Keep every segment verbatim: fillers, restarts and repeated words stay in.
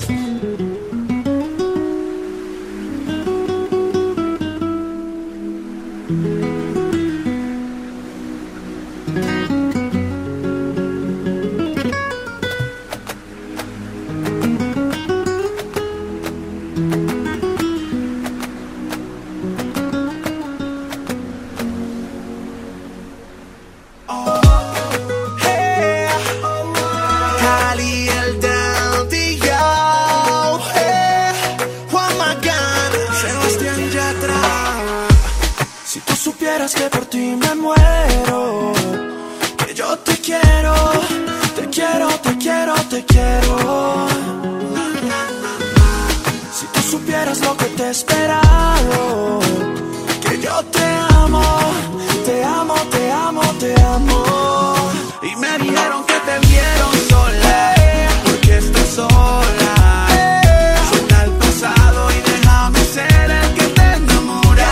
Que por ti me muero, que yo te quiero, te quiero, te quiero, te quiero. Si tú supieras lo que te he esperado, que yo te amo, te amo, te amo, te amo. Y me dijeron que te vieron sola, porque estás sola. Suelta el pasado y déjame ser el que te enamora.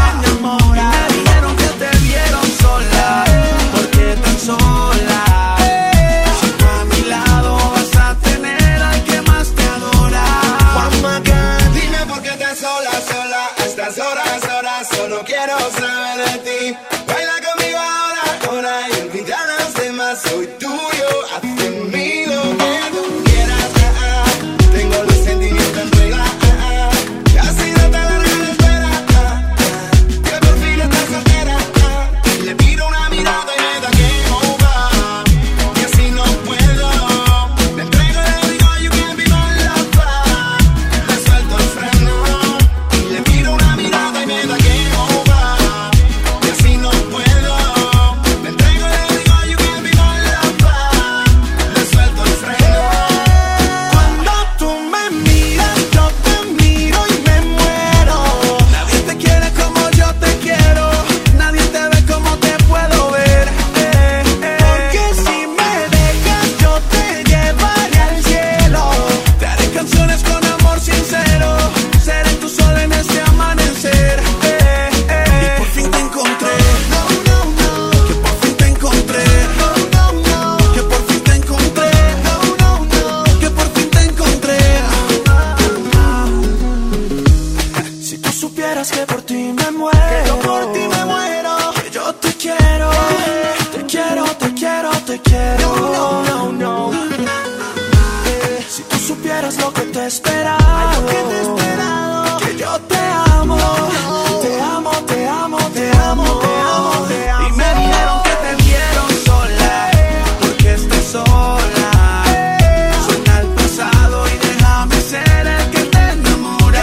Solo quiero saber de ti. Baila conmigo ahora, ahora y olvida a los demás. Soy tuyo, haz conmigo que tú quieras. Ah, ah. Tengo los sentimientos en regla. Ah, ah. Casi no te larga la espera. Ah, ah. Que por fin estás soltera. Ah. Y le pido una mirada y me da que over. Y así no puedo. Me entrego y le digo you can't be my lover. Le suelto el freno y le pido una mirada y me da que que por ti me muero, que yo por ti me muero, que yo te quiero, te quiero, te quiero, te quiero. No, no, no, no. Eh, si tú supieras lo que te he esperado, que te he esperado, que yo te amo, te amo, te amo, te amo, te amo, te amo. Y me dijeron que te vieron sola, porque estás sola. Suelta el pasado y déjame ser el que te enamora.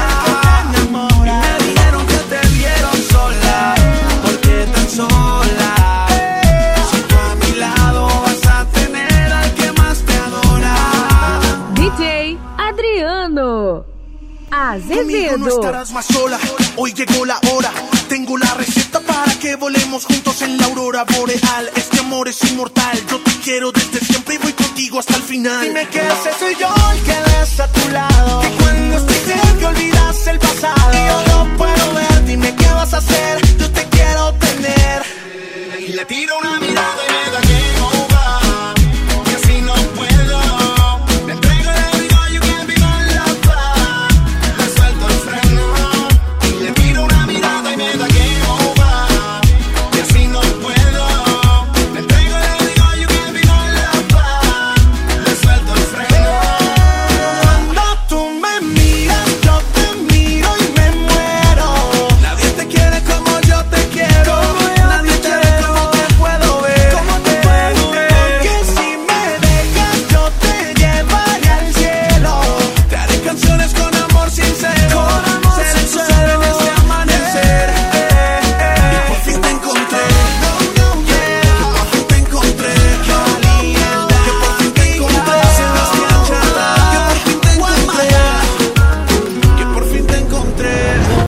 Sola, si tú a mi lado vas a tener al que más te adora. D J Adriano Azevedo. Conmigo no estarás más sola, hoy llegó la hora. Tengo la receta para que volemos juntos en la aurora boreal. Este amor es inmortal, yo te quiero desde siempre y voy contigo hasta el final. Dime que ese soy yo el que les